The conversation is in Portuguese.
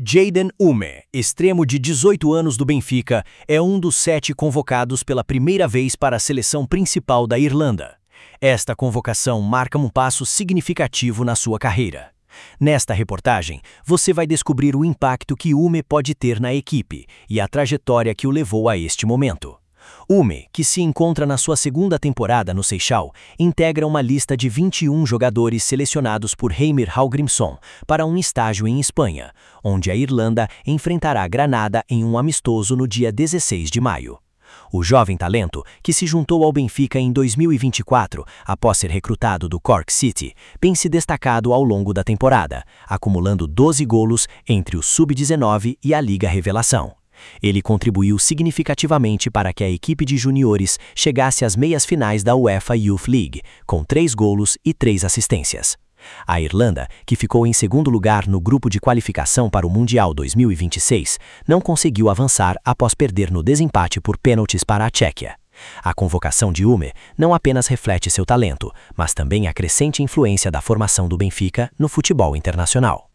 Jayden Ume, extremo de 18 anos do Benfica, é um dos 7 convocados pela primeira vez para a seleção principal da Irlanda. Esta convocação marca um passo significativo na sua carreira. Nesta reportagem, você vai descobrir o impacto que Ume pode ter na equipe e a trajetória que o levou a este momento. Ume, que se encontra na sua segunda temporada no Seixal, integra uma lista de 21 jogadores selecionados por Heimir Hallgrímsson para um estágio em Espanha, onde a Irlanda enfrentará Granada em um amistoso no dia 16 de maio. O jovem talento, que se juntou ao Benfica em 2024, após ser recrutado do Cork City, tem se destacado ao longo da temporada, acumulando 12 golos entre o Sub-19 e a Liga Revelação. Ele contribuiu significativamente para que a equipe de juniores chegasse às meias finais da UEFA Youth League, com 3 golos e 3 assistências. A Irlanda, que ficou em segundo lugar no grupo de qualificação para o Mundial 2026, não conseguiu avançar após perder no desempate por pênaltis para a Tchequia. A convocação de Ume não apenas reflete seu talento, mas também a crescente influência da formação do Benfica no futebol internacional.